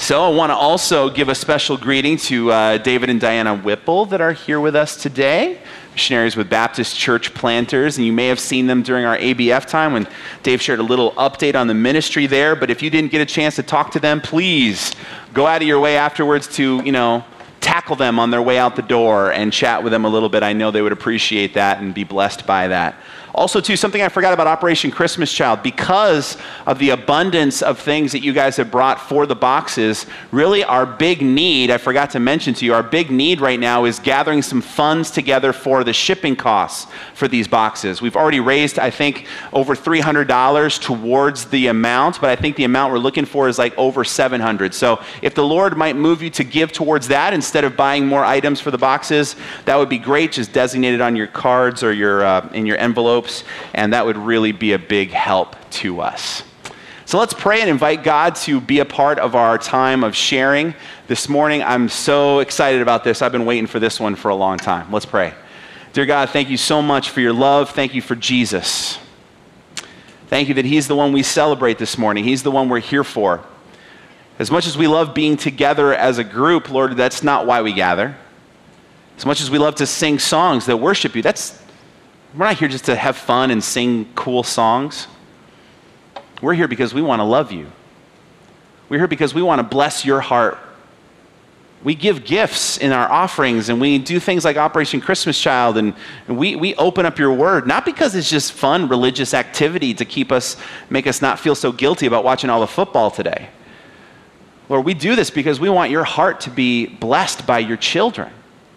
So I want to also give a special greeting to David and Diana Whipple that are here with us today, missionaries with Baptist Church Planters, and you may have seen them during our ABF time when Dave shared a little update on the ministry there. But if you didn't get a chance to talk to them, please go out of your way afterwards to, tackle them on their way out the door and chat with them a little bit. I know they would appreciate that and be blessed by that. Also, too, something I forgot about Operation Christmas Child. Because of the abundance of things that you guys have brought for the boxes, really our big need, I forgot to mention to you, our big need right now is gathering some funds together for the shipping costs for these boxes. We've already raised, I think, over $300 towards the amount, but I think the amount we're looking for is like over $700. So if the Lord might move you to give towards that instead of buying more items for the boxes, that would be great. Just designate it on your cards or in your envelope. And that would really be a big help to us. So let's pray and invite God to be a part of our time of sharing this morning. I'm so excited about this. I've been waiting for this one for a long time. Let's pray. Dear God, thank you so much for your love. Thank you for Jesus. Thank you that he's the one we celebrate this morning. He's the one we're here for. As much as we love being together as a group, Lord, that's not why we gather. As much as we love to sing songs that worship you, we're not here just to have fun and sing cool songs. We're here because we want to love you. We're here because we want to bless your heart. We give gifts in our offerings, and we do things like Operation Christmas Child, and we open up your word, not because it's just fun religious activity to make us not feel so guilty about watching all the football today. Lord, we do this because we want your heart to be blessed by your children.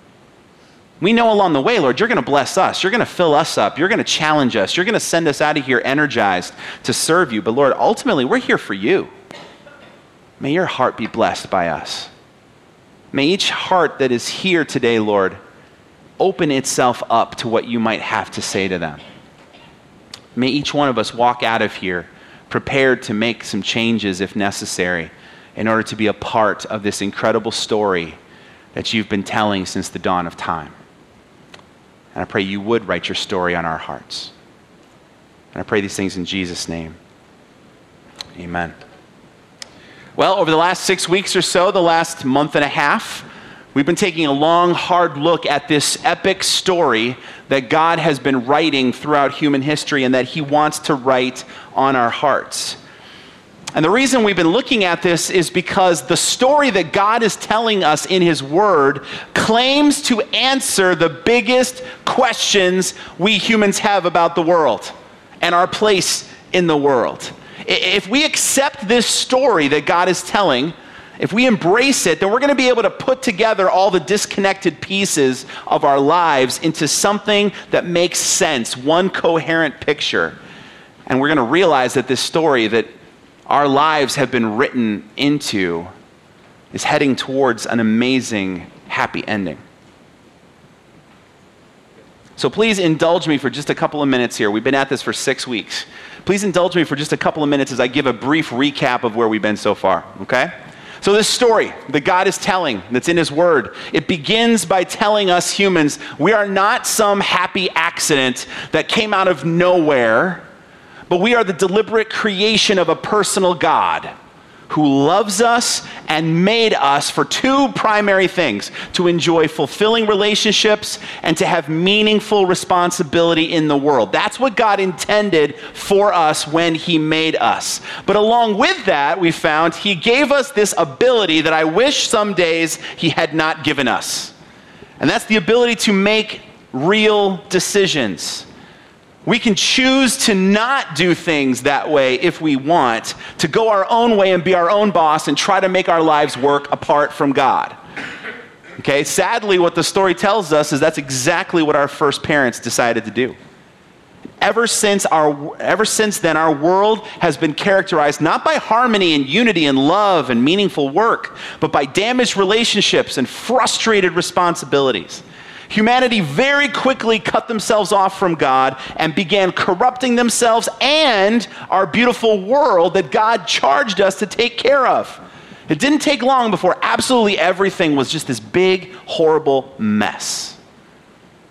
We know along the way, Lord, you're going to bless us. You're going to fill us up. You're going to challenge us. You're going to send us out of here energized to serve you. But Lord, ultimately, we're here for you. May your heart be blessed by us. May each heart that is here today, Lord, open itself up to what you might have to say to them. May each one of us walk out of here prepared to make some changes if necessary in order to be a part of this incredible story that you've been telling since the dawn of time. And I pray you would write your story on our hearts. And I pray these things in Jesus' name. Amen. Well, over the last 6 weeks or so, the last month and a half, we've been taking a long, hard look at this epic story that God has been writing throughout human history and that he wants to write on our hearts. And the reason we've been looking at this is because the story that God is telling us in his word claims to answer the biggest questions we humans have about the world and our place in the world. If we accept this story that God is telling, if we embrace it, then we're going to be able to put together all the disconnected pieces of our lives into something that makes sense, one coherent picture. And we're going to realize that this story that our lives have been written into is heading towards an amazing, happy ending. So please indulge me for just a couple of minutes here. We've been at this for 6 weeks. Please indulge me for just a couple of minutes as I give a brief recap of where we've been so far, okay? So this story that God is telling, that's in his word, it begins by telling us humans we are not some happy accident that came out of nowhere, but we are the deliberate creation of a personal God who loves us and made us for two primary things: to enjoy fulfilling relationships and to have meaningful responsibility in the world. That's what God intended for us when he made us. But along with that, we found he gave us this ability that I wish some days he had not given us. And that's the ability to make real decisions. We can choose to not do things that way if we want, to go our own way and be our own boss and try to make our lives work apart from God. Okay, sadly, what the story tells us is that's exactly what our first parents decided to do. Ever since then, our world has been characterized not by harmony and unity and love and meaningful work, but by damaged relationships and frustrated responsibilities. Humanity very quickly cut themselves off from God and began corrupting themselves and our beautiful world that God charged us to take care of. It didn't take long before absolutely everything was just this big, horrible mess.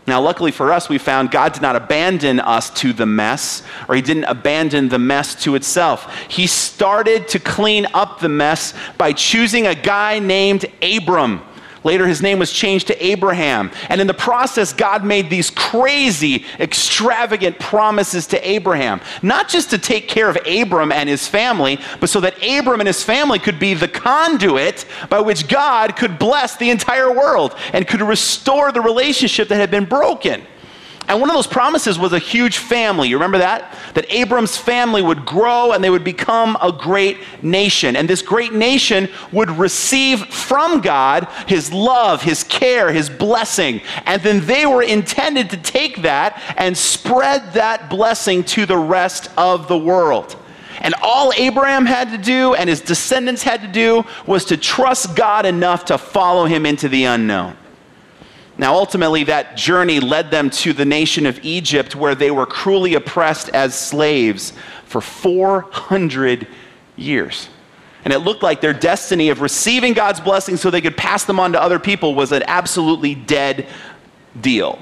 Now, luckily for us, we found God did not abandon us to the mess, or he didn't abandon the mess to itself. He started to clean up the mess by choosing a guy named Abram. Later, his name was changed to Abraham. And in the process, God made these crazy, extravagant promises to Abraham. Not just to take care of Abram and his family, but so that Abram and his family could be the conduit by which God could bless the entire world and could restore the relationship that had been broken. And one of those promises was a huge family. You remember that? That Abram's family would grow and they would become a great nation. And this great nation would receive from God his love, his care, his blessing. And then they were intended to take that and spread that blessing to the rest of the world. And all Abraham had to do and his descendants had to do was to trust God enough to follow him into the unknown. Now, ultimately, that journey led them to the nation of Egypt, where they were cruelly oppressed as slaves for 400 years. And it looked like their destiny of receiving God's blessings so they could pass them on to other people was an absolutely dead deal.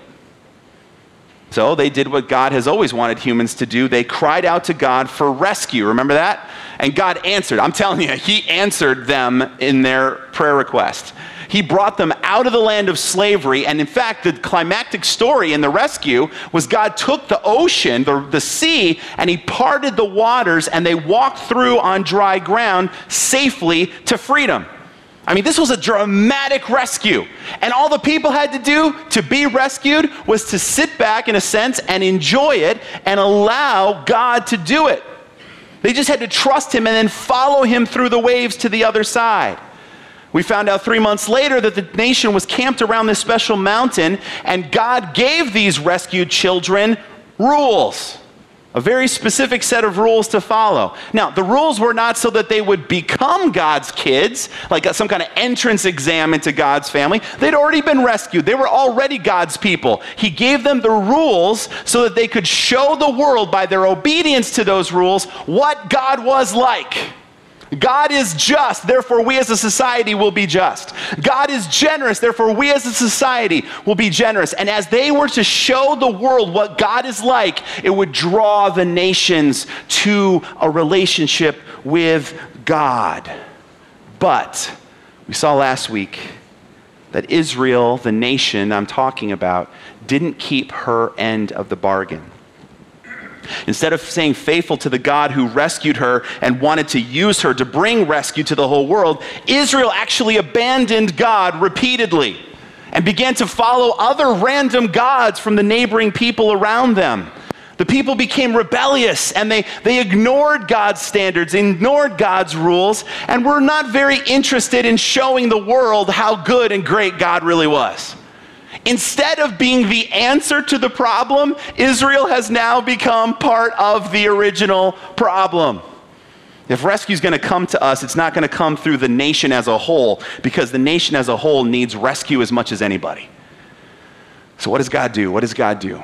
So they did what God has always wanted humans to do. They cried out to God for rescue. Remember that? And God answered. I'm telling you, he answered them in their prayer request. He brought them out of the land of slavery. And in fact, the climactic story in the rescue was God took the ocean, the sea, and he parted the waters, and they walked through on dry ground safely to freedom. I mean, this was a dramatic rescue. And all the people had to do to be rescued was to sit back, in a sense, and enjoy it and allow God to do it. They just had to trust him and then follow him through the waves to the other side. We found out 3 months later that the nation was camped around this special mountain, and God gave these rescued children rules, a very specific set of rules to follow. Now, the rules were not so that they would become God's kids, like some kind of entrance exam into God's family. They'd already been rescued. They were already God's people. He gave them the rules so that they could show the world by their obedience to those rules what God was like. God is just, therefore we as a society will be just. God is generous, therefore we as a society will be generous. And as they were to show the world what God is like, it would draw the nations to a relationship with God. But we saw last week that Israel, the nation I'm talking about, didn't keep her end of the bargain. Instead of staying faithful to the God who rescued her and wanted to use her to bring rescue to the whole world, Israel actually abandoned God repeatedly and began to follow other random gods from the neighboring people around them. The people became rebellious and they ignored God's standards, ignored God's rules, and were not very interested in showing the world how good and great God really was. Instead of being the answer to the problem, Israel has now become part of the original problem. If rescue is going to come to us, it's not going to come through the nation as a whole, because the nation as a whole needs rescue as much as anybody. So what does God do? What does God do?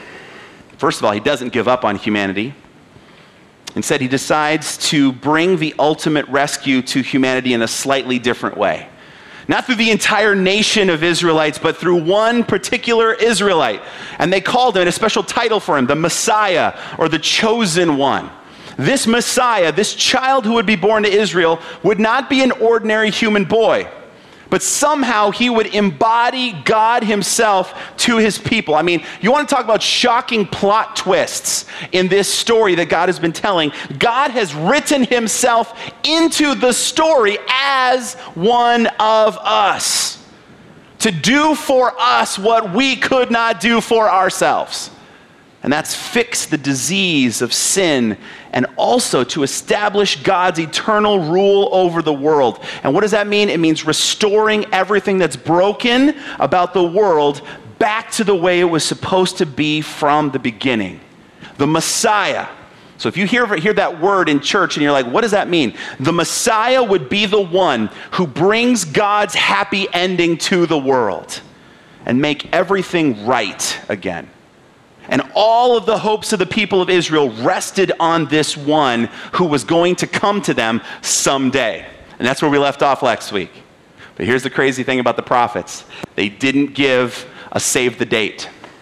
First of all, he doesn't give up on humanity. Instead, he decides to bring the ultimate rescue to humanity in a slightly different way. Not through the entire nation of Israelites, but through one particular Israelite. And they called him, a special title for him, the Messiah, or the Chosen One. This Messiah, this child who would be born to Israel, would not be an ordinary human boy, but somehow he would embody God himself to his people. I mean, you want to talk about shocking plot twists in this story that God has been telling. God has written himself into the story as one of us, to do for us what we could not do for ourselves. And that's fix the disease of sin, and also to establish God's eternal rule over the world. And what does that mean? It means restoring everything that's broken about the world back to the way it was supposed to be from the beginning. The Messiah. So if you hear that word in church and you're like, what does that mean? The Messiah would be the one who brings God's happy ending to the world and make everything right again. And all of the hopes of the people of Israel rested on this one who was going to come to them someday. And that's where we left off last week. But here's the crazy thing about the prophets. They didn't give a save the date.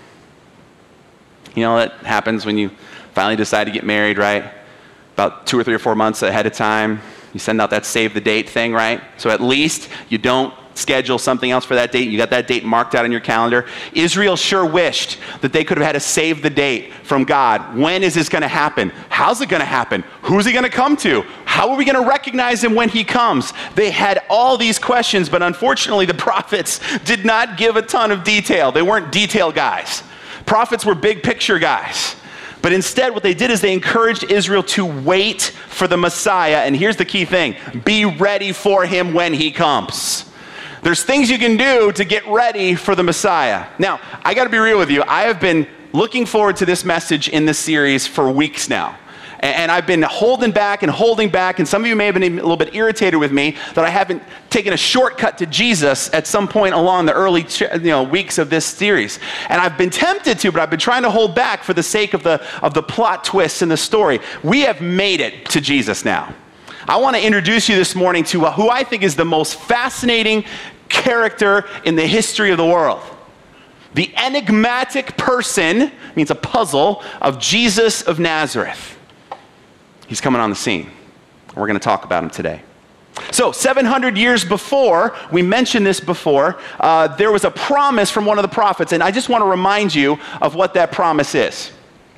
You know, that happens when you finally decide to get married, right? About 2 or 3 or 4 months ahead of time, you send out that save the date thing, right? So at least you don't schedule something else for that date. You got that date marked out on your calendar. Israel sure wished that they could have had a save the date from God. When is this going to happen? How's it going to happen? Who's he going to come to? How are we going to recognize him when he comes? They had all these questions, but unfortunately the prophets did not give a ton of detail. They weren't detail guys. Prophets were big picture guys. But instead, what they did is they encouraged Israel to wait for the Messiah. And here's the key thing: be ready for him when he comes. There's things you can do to get ready for the Messiah. Now, I got to be real with you. I have been looking forward to this message in this series for weeks now. And I've been holding back, and some of you may have been a little bit irritated with me that I haven't taken a shortcut to Jesus at some point along the early weeks of this series. And I've been tempted to, but I've been trying to hold back for the sake of the plot twists in the story. We have made it to Jesus now. I want to introduce you this morning to who I think is the most fascinating character in the history of the world. The enigmatic person, means a puzzle, of Jesus of Nazareth. He's coming on the scene. We're going to talk about him today. So 700 years before, we mentioned this before, there was a promise from one of the prophets, and I just want to remind you of what that promise is.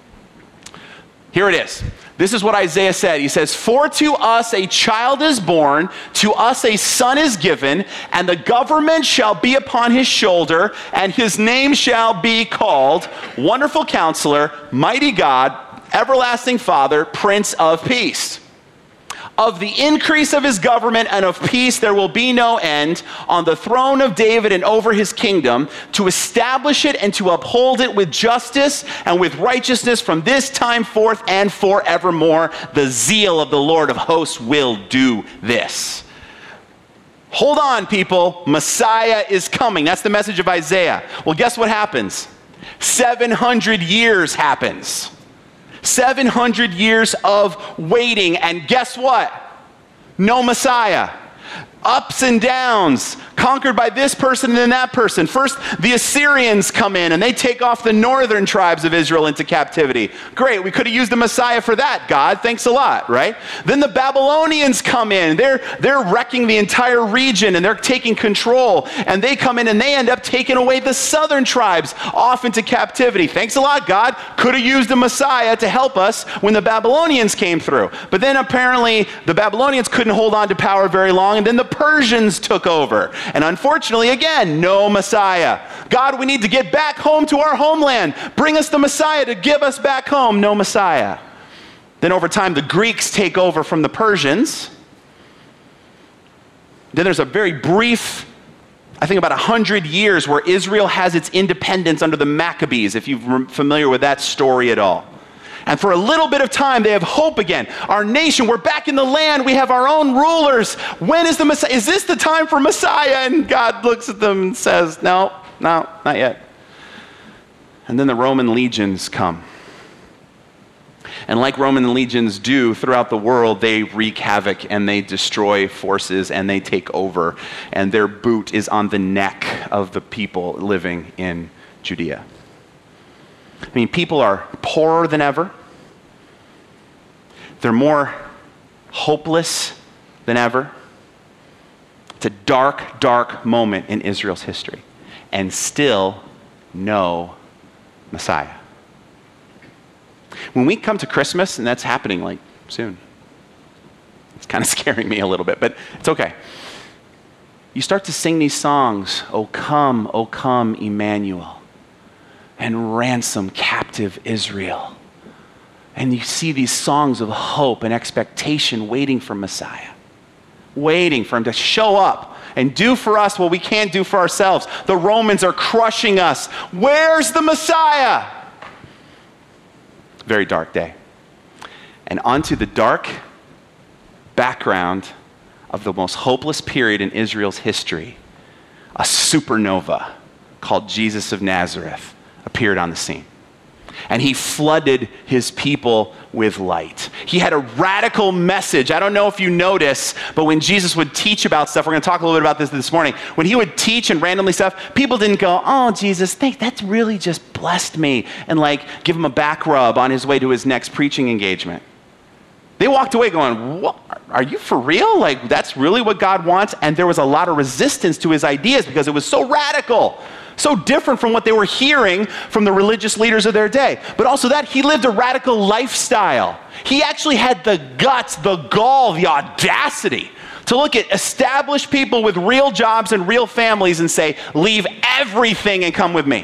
Here it is. This is what Isaiah said. He says, "For to us a child is born, to us a son is given, and the government shall be upon his shoulder, and his name shall be called Wonderful Counselor, Mighty God, Everlasting Father, Prince of Peace. Of the increase of his government and of peace there will be no end, on the throne of David and over his kingdom, to establish it and to uphold it with justice and with righteousness from this time forth and forevermore. The zeal of the Lord of hosts will do this." Hold on, people. Messiah is coming. That's the message of Isaiah. Well, guess what happens? 700 years happens. 700 years of waiting, and guess what? No Messiah. Ups and downs, conquered by this person and then that person. First, the Assyrians come in and they take off the northern tribes of Israel into captivity. Great, we could have used the Messiah for that, God. Thanks a lot, right? Then the Babylonians come in. They're wrecking the entire region and they're taking control. And they come in and they end up taking away the southern tribes off into captivity. Thanks a lot, God. Could have used the Messiah to help us when the Babylonians came through. But then apparently the Babylonians couldn't hold on to power very long, and then the Persians took over. And unfortunately, again, no Messiah. God, we need to get back home to our homeland. Bring us the Messiah to give us back home. No Messiah. Then over time, the Greeks take over from the Persians. Then there's a very brief, I think about 100 years, where Israel has its independence under the Maccabees, if you're familiar with that story at all. And for a little bit of time, they have hope again. Our nation, we're back in the land. We have our own rulers. When is the Messiah? Is this the time for Messiah? And God looks at them and says, no, not yet. And then the Roman legions come. And like Roman legions do throughout the world, they wreak havoc and they destroy forces and they take over. And their boot is on the neck of the people living in Judea. I mean, people are poorer than ever. They're more hopeless than ever. It's a dark, dark moment in Israel's history. And still no Messiah. When we come to Christmas, and that's happening like soon. It's kind of scaring me a little bit, but it's okay. You start to sing these songs, O come, Emmanuel, and ransom captive Israel. And you see these songs of hope and expectation waiting for Messiah, waiting for him to show up and do for us what we can't do for ourselves. The Romans are crushing us. Where's the Messiah? Very dark day. And onto the dark background of the most hopeless period in Israel's history, a supernova called Jesus of Nazareth appeared on the scene. and he flooded his people with light. He had a radical message. I don't know if you notice, but when Jesus would teach about stuff, we're going to talk a little bit about this morning. When he would teach and randomly stuff, people didn't go, "Oh, Jesus, thanks, that's really just blessed me," and like give him a back rub on his way to his next preaching engagement. They walked away going, "What? Are you for real? Like, that's really what God wants?" And there was a lot of resistance to his ideas because it was so radical, so different from what they were hearing from the religious leaders of their day. But also that he lived a radical lifestyle. He actually had the guts, the gall, the audacity to look at established people with real jobs and real families and say, "Leave everything and come with me.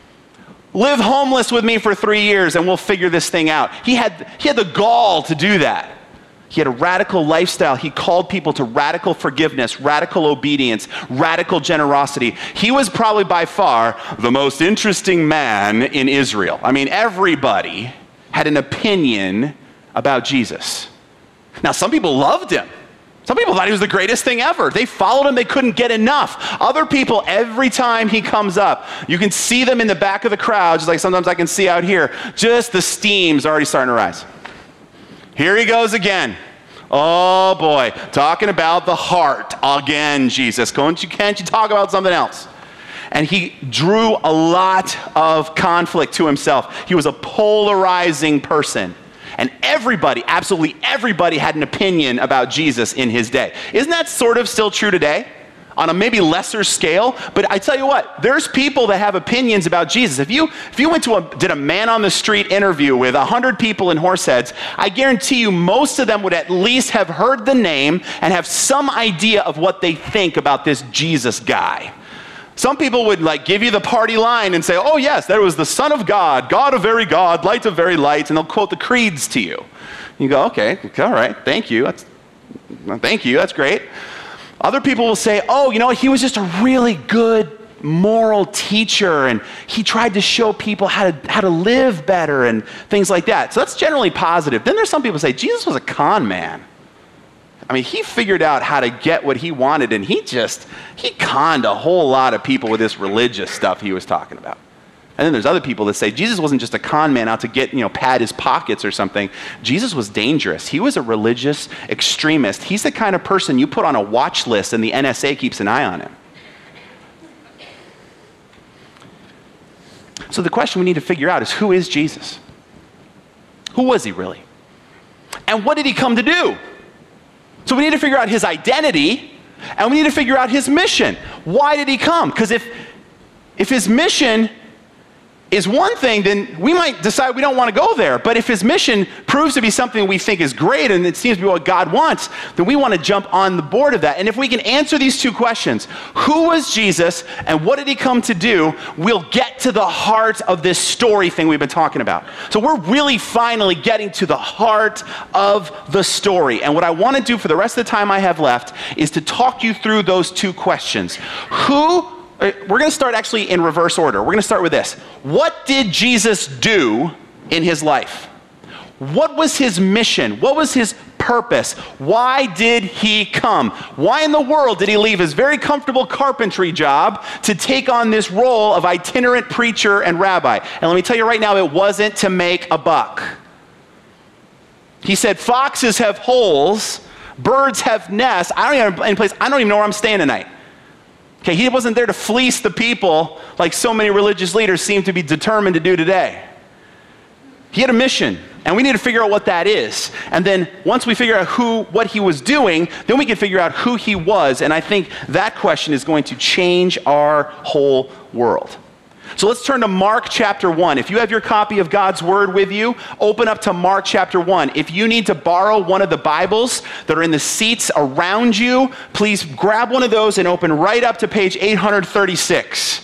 Live homeless with me for 3 years and we'll figure this thing out." He had the gall to do that. He had a radical lifestyle. He called people to radical forgiveness, radical obedience, radical generosity. He was probably by far the most interesting man in Israel. I mean, everybody had an opinion about Jesus. Now, some people loved him. Some people thought he was the greatest thing ever. They followed him. They couldn't get enough. Other people, every time he comes up, you can see them in the back of the crowd, just like sometimes I can see out here. Just the steam's already starting to rise. Here he goes again. Oh boy, talking about the heart again, Jesus. Can't you talk about something else? And he drew a lot of conflict to himself. He was a polarizing person. And everybody, absolutely everybody, had an opinion about Jesus in his day. Isn't that sort of still true today? On a maybe lesser scale, but I tell you what, there's people that have opinions about Jesus. If you went did a man on the street interview with 100 people in Horseheads, I guarantee you most of them would at least have heard the name and have some idea of what they think about this Jesus guy. Some people would like give you the party line and say, "Oh yes, there was the Son of God, God of very God, light of very light," and they'll quote the creeds to you. You go, okay, all right, thank you, that's great. Other people will say, "Oh, you know what, he was just a really good moral teacher, and he tried to show people how to live better," and things like that. So that's generally positive. Then there's some people who say, Jesus was a con man. I mean, he figured out how to get what he wanted, and he conned a whole lot of people with this religious stuff he was talking about. And then there's other people that say Jesus wasn't just a con man out to get, pad his pockets or something. Jesus was dangerous. He was a religious extremist. He's the kind of person you put on a watch list and the NSA keeps an eye on him. So the question we need to figure out is, who is Jesus? Who was he really? And what did he come to do? So we need to figure out his identity, and we need to figure out his mission. Why did he come? Because if his mission is one thing, then we might decide we don't want to go there. But if his mission proves to be something we think is great and it seems to be what God wants, then we want to jump on the board of that. And if we can answer these two questions, who was Jesus and what did he come to do, we'll get to the heart of this story thing we've been talking about. So we're really finally getting to the heart of the story. And what I want to do for the rest of the time I have left is to talk you through those two questions. We're going to start actually in reverse order. We're going to start with this. What did Jesus do in his life? What was his mission? What was his purpose? Why did he come? Why in the world did he leave his very comfortable carpentry job to take on this role of itinerant preacher and rabbi? And let me tell you right now, it wasn't to make a buck. He said, "Foxes have holes, birds have nests. I don't even know where I'm staying tonight." Okay, he wasn't there to fleece the people like so many religious leaders seem to be determined to do today. He had a mission, and we need to figure out what that is. And then once we figure out what he was doing, then we can figure out who he was. And I think that question is going to change our whole world. So let's turn to Mark chapter 1. If you have your copy of God's Word with you, open up to Mark chapter 1. If you need to borrow one of the Bibles that are in the seats around you, please grab one of those and open right up to page 836.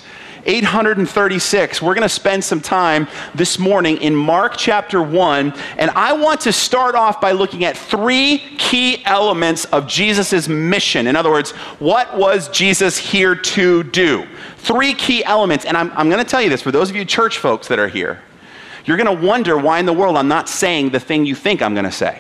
836. We're going to spend some time this morning in Mark chapter 1, and I want to start off by looking at three key elements of Jesus' mission. In other words, what was Jesus here to do? Three key elements, and I'm going to tell you this, for those of you church folks that are here, you're going to wonder why in the world I'm not saying the thing you think I'm going to say.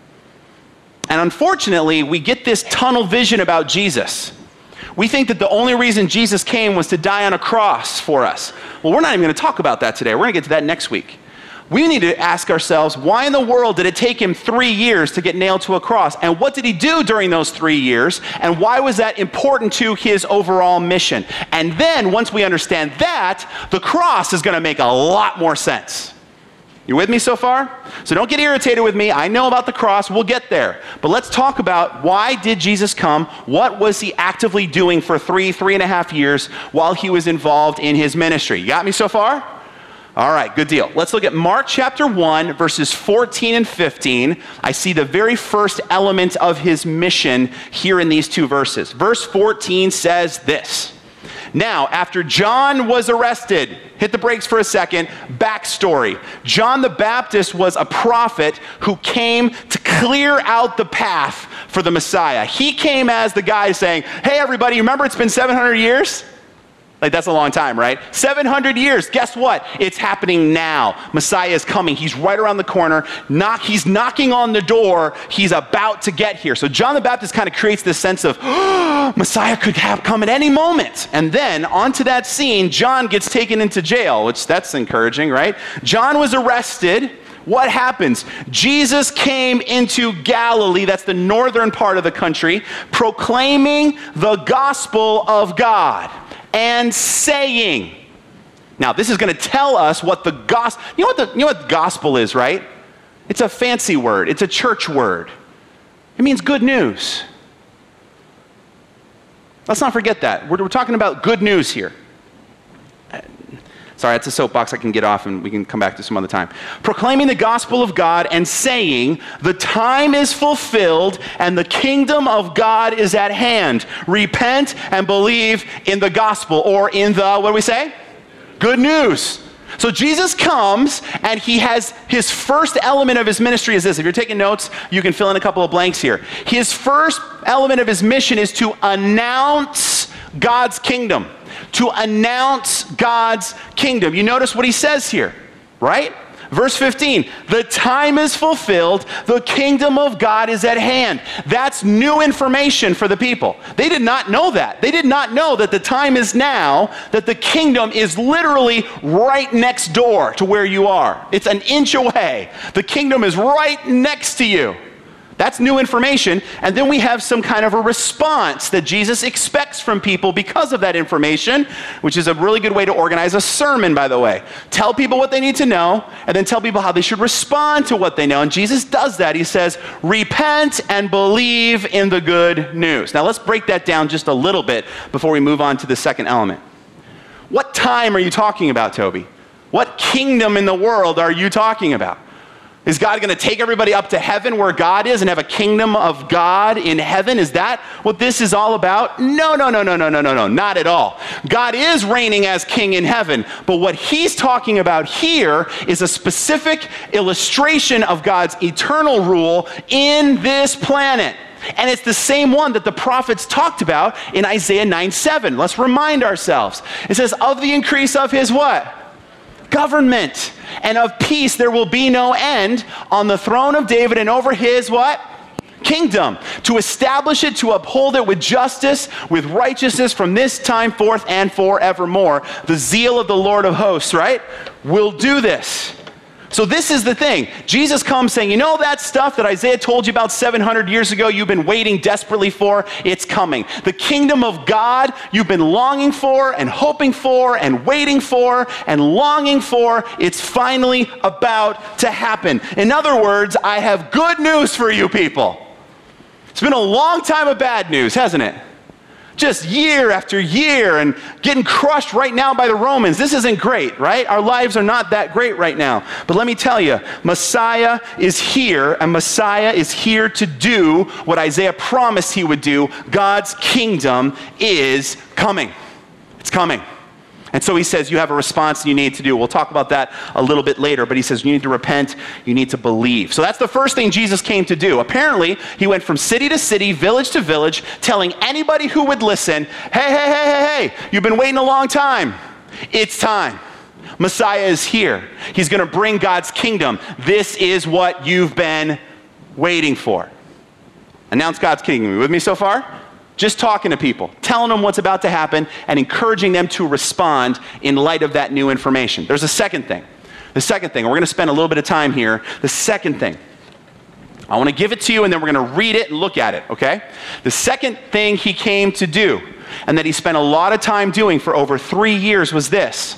And unfortunately, we get this tunnel vision about Jesus. We think that the only reason Jesus came was to die on a cross for us. Well, we're not even going to talk about that today. We're going to get to that next week. We need to ask ourselves, why in the world did it take him 3 years to get nailed to a cross? And what did he do during those 3 years? And why was that important to his overall mission? And then, once we understand that, the cross is going to make a lot more sense. You with me so far? So don't get irritated with me. I know about the cross. We'll get there. But let's talk about, why did Jesus come? What was he actively doing for 3.5 years while he was involved in his ministry? You got me so far? All right, good deal. Let's look at Mark chapter 1, verses 14 and 15. I see the very first element of his mission here in these two verses. Verse 14 says this. Now, after John was arrested, hit the brakes for a second, backstory. John the Baptist was a prophet who came to clear out the path for the Messiah. He came as the guy saying, hey everybody, remember it's been 700 years? Like, that's a long time, right? 700 years. Guess what? It's happening now. Messiah is coming. He's right around the corner. He's knocking on the door. He's about to get here. So John the Baptist kind of creates this sense of, Messiah could have come at any moment. And then onto that scene, John gets taken into jail, which that's encouraging, right? John was arrested. What happens? Jesus came into Galilee, that's the northern part of the country, proclaiming the gospel of God. And saying. Now, this is going to tell us what the gospel, you know what gospel is, right? It's a fancy word. It's a church word. It means good news. Let's not forget that. We're talking about good news here. Sorry, that's a soapbox I can get off and we can come back to some other time. Proclaiming the gospel of God and saying, the time is fulfilled and the kingdom of God is at hand. Repent and believe in the gospel, or in the, what do we say? Good news. So Jesus comes and he has, his first element of his ministry is this. If you're taking notes, you can fill in a couple of blanks here. His first element of his mission is to announce God's kingdom. To announce God's kingdom. You notice what he says here, right? Verse 15, the time is fulfilled, the kingdom of God is at hand. That's new information for the people. They did not know that. They did not know that the time is now, that the kingdom is literally right next door to where you are. It's an inch away. The kingdom is right next to you. That's new information. And then we have some kind of a response that Jesus expects from people because of that information, which is a really good way to organize a sermon, by the way. Tell people what they need to know, and then tell people how they should respond to what they know. And Jesus does that. He says, repent and believe in the good news. Now let's break that down just a little bit before we move on to the second element. What time are you talking about, Toby? What kingdom in the world are you talking about? Is God going to take everybody up to heaven where God is and have a kingdom of God in heaven? Is that what this is all about? No, not at all. God is reigning as king in heaven, but what he's talking about here is a specific illustration of God's eternal rule in this planet. And it's the same one that the prophets talked about in Isaiah 9:7. Let's remind ourselves. It says, of the increase of his what? Government, and of peace there will be no end on the throne of David and over his what? Kingdom, to establish it, to uphold it with justice, with righteousness from this time forth and forevermore. The zeal of the Lord of hosts, right? Will do this. So this is the thing. Jesus comes saying, you know that stuff that Isaiah told you about 700 years ago you've been waiting desperately for? It's coming. The kingdom of God you've been longing for and hoping for and waiting for and longing for, it's finally about to happen. In other words, I have good news for you people. It's been a long time of bad news, hasn't it? Just year after year and getting crushed right now by the Romans. This isn't great, right? Our lives are not that great right now. But let me tell you, Messiah is here, and Messiah is here to do what Isaiah promised he would do. God's kingdom is coming. It's coming. And so he says you have a response you need to do. We'll talk about that a little bit later, but he says you need to repent, you need to believe. So that's the first thing Jesus came to do. Apparently, he went from city to city, village to village, telling anybody who would listen, hey, you've been waiting a long time. It's time. Messiah is here. He's going to bring God's kingdom. This is what you've been waiting for. Announce God's kingdom. You with me so far? Just talking to people, telling them what's about to happen, and encouraging them to respond in light of that new information. There's a second thing. The second thing, we're going to spend a little bit of time here. The second thing, I want to give it to you, and then we're going to read it and look at it, okay? The second thing he came to do, and that he spent a lot of time doing for over 3 years, was this: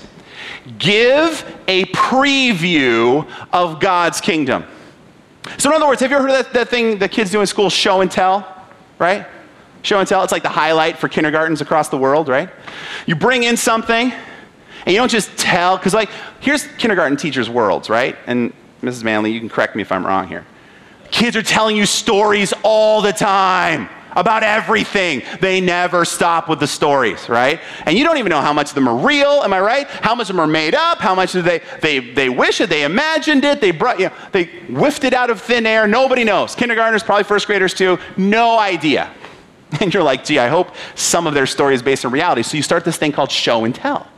give a preview of God's kingdom. So in other words, have you ever heard of that thing that kids do in school, show and tell, right? Show and tell, it's like the highlight for kindergartens across the world, right? You bring in something, and you don't just tell, because like, here's kindergarten teachers' worlds, right? And Mrs. Manley, you can correct me if I'm wrong here. Kids are telling you stories all the time about everything. They never stop with the stories, right? And you don't even know how much of them are real, am I right? How much of them are made up? How much do they wish it, they imagined it, they whiffed it out of thin air? Nobody knows. Kindergartners, probably first graders too, no idea. And you're like, gee, I hope some of their story is based on reality. So you start this thing called show and tell.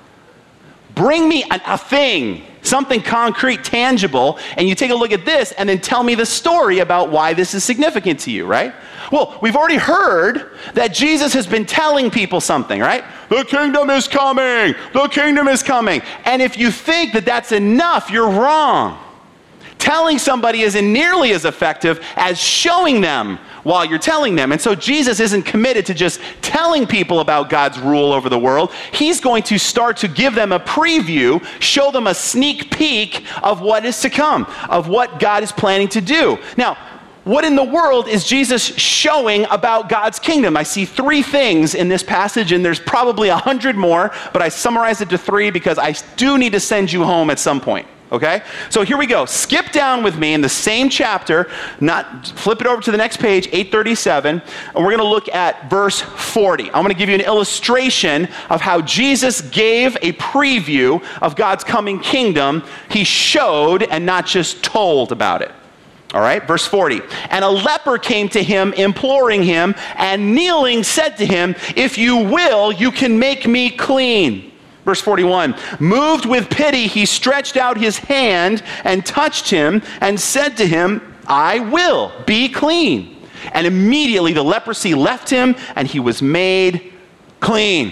Bring me a thing, something concrete, tangible, and you take a look at this and then tell me the story about why this is significant to you, right? Well, we've already heard that Jesus has been telling people something, right? The kingdom is coming. The kingdom is coming. And if you think that that's enough, you're wrong. Telling somebody isn't nearly as effective as showing them while you're telling them. And so Jesus isn't committed to just telling people about God's rule over the world. He's going to start to give them a preview, show them a sneak peek of what is to come, of what God is planning to do. Now, what in the world is Jesus showing about God's kingdom? I see 3 things in this passage, and there's probably 100 more, but I summarized it to 3 because I do need to send you home at some point. Okay? So here we go. Skip down with me in the same chapter, flip it over to the next page, 837, and we're going to look at verse 40. I'm going to give you an illustration of how Jesus gave a preview of God's coming kingdom. He showed and not just told about it. All right, verse 40. And a leper came to him, imploring him, and kneeling said to him, "If you will, you can make me clean." Verse 41, moved with pity, he stretched out his hand and touched him and said to him, "I will, be clean." And immediately the leprosy left him and he was made clean.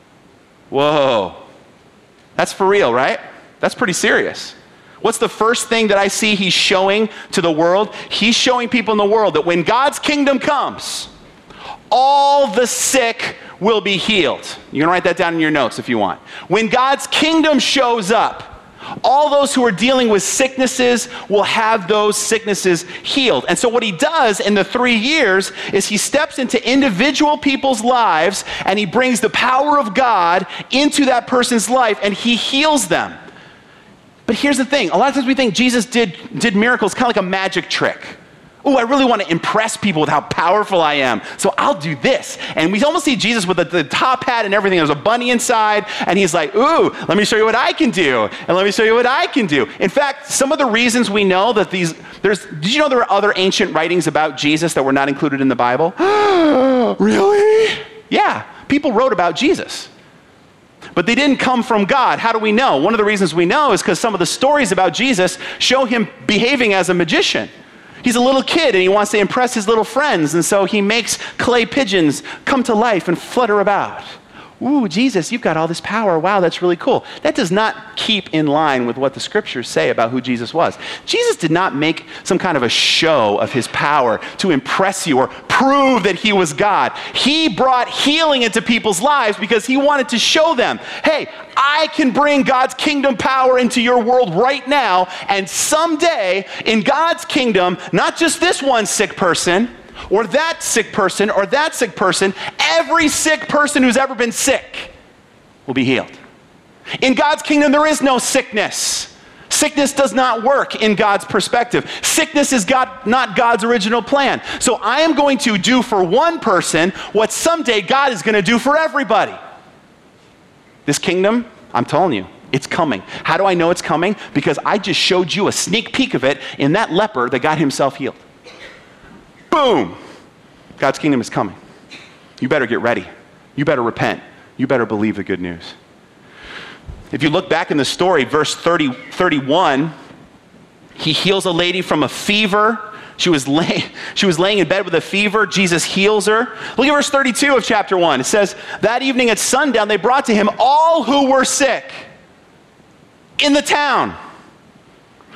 Whoa. That's for real, right? That's pretty serious. What's the first thing that I see he's showing to the world? He's showing people in the world that when God's kingdom comes, all the sick will be healed. You can write that down in your notes if you want. When God's kingdom shows up, all those who are dealing with sicknesses will have those sicknesses healed. And so what he does in the 3 years is he steps into individual people's lives and he brings the power of God into that person's life and he heals them. But here's the thing. A lot of times we think Jesus did miracles kind of like a magic trick. Oh, I really want to impress people with how powerful I am, so I'll do this. And we almost see Jesus with the top hat and everything. There's a bunny inside, and he's like, ooh, let me show you what I can do, and let me show you what I can do. In fact, some of the reasons we know that did you know there were other ancient writings about Jesus that were not included in the Bible? Really? Yeah, people wrote about Jesus. But they didn't come from God. How do we know? One of the reasons we know is because some of the stories about Jesus show him behaving as a magician. He's a little kid and he wants to impress his little friends, and so he makes clay pigeons come to life and flutter about. Ooh, Jesus, you've got all this power. Wow, that's really cool. That does not keep in line with what the scriptures say about who Jesus was. Jesus did not make some kind of a show of his power to impress you or prove that he was God. He brought healing into people's lives because he wanted to show them, hey, I can bring God's kingdom power into your world right now, and someday in God's kingdom, not just this one sick person, or that sick person, or that sick person, every sick person who's ever been sick will be healed. In God's kingdom, there is no sickness. Sickness does not work in God's perspective. Sickness is not God's original plan. So I am going to do for one person what someday God is going to do for everybody. This kingdom, I'm telling you, it's coming. How do I know it's coming? Because I just showed you a sneak peek of it in that leper that got himself healed. Boom! God's kingdom is coming. You better get ready. You better repent. You better believe the good news. If you look back in the story, verse 31, he heals a lady from a fever. She was laying in bed with a fever. Jesus heals her. Look at verse 32 of chapter 1. It says, that evening at sundown, they brought to him all who were sick in the town.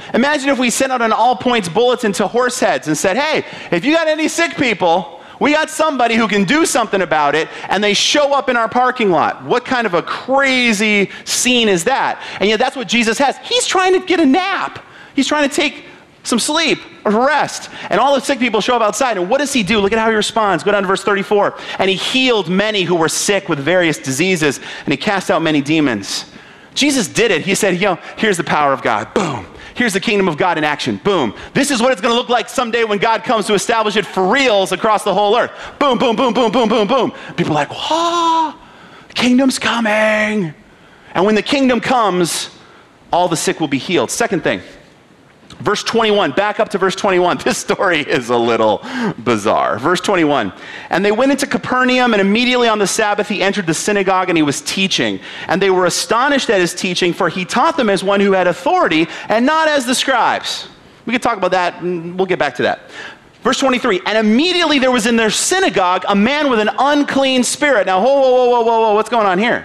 Imagine if we sent out an all-points bulletin to Horseheads and said, hey, if you got any sick people, we got somebody who can do something about it, and they show up in our parking lot. What kind of a crazy scene is that? And yet that's what Jesus has. He's trying to get a nap. He's trying to take some sleep or rest. And all the sick people show up outside. And what does he do? Look at how he responds. Go down to verse 34. And he healed many who were sick with various diseases, and he cast out many demons. Jesus did it. He said, here's the power of God. Boom. Here's the kingdom of God in action. Boom. This is what it's going to look like someday when God comes to establish it for reals across the whole earth. Boom, boom, boom, boom, boom, boom, boom. People are like, whoa, the kingdom's coming. And when the kingdom comes, all the sick will be healed. Second thing, verse 21, back up to verse 21. This story is a little bizarre. Verse 21, and they went into Capernaum, and immediately on the Sabbath he entered the synagogue and he was teaching. And they were astonished at his teaching, for he taught them as one who had authority and not as the scribes. We could talk about that, and we'll get back to that. Verse 23, and immediately there was in their synagogue a man with an unclean spirit. Now, whoa, what's going on here?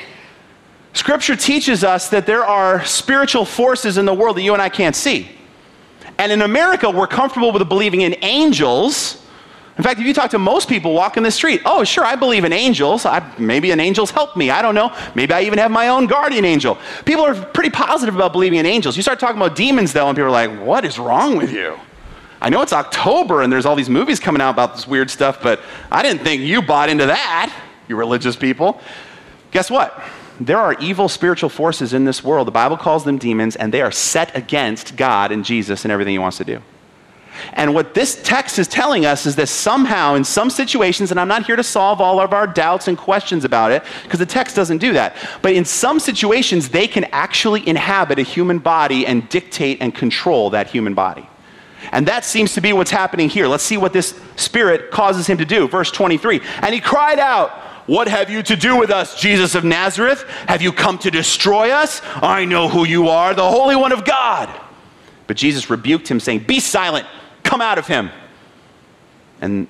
Scripture teaches us that there are spiritual forces in the world that you and I can't see. And in America, we're comfortable with believing in angels. In fact, if you talk to most people walking the street, oh, sure, I believe in angels. Maybe an angel's helped me. I don't know. Maybe I even have my own guardian angel. People are pretty positive about believing in angels. You start talking about demons, though, and people are like, what is wrong with you? I know it's October, and there's all these movies coming out about this weird stuff, but I didn't think you bought into that, you religious people. Guess what? There are evil spiritual forces in this world. The Bible calls them demons, and they are set against God and Jesus and everything he wants to do. And what this text is telling us is that somehow, in some situations, and I'm not here to solve all of our doubts and questions about it, because the text doesn't do that, but in some situations, they can actually inhabit a human body and dictate and control that human body. And that seems to be what's happening here. Let's see what this spirit causes him to do. Verse 23, and he cried out, what have you to do with us, Jesus of Nazareth? Have you come to destroy us? I know who you are, the Holy One of God. But Jesus rebuked him, saying, be silent, come out of him. And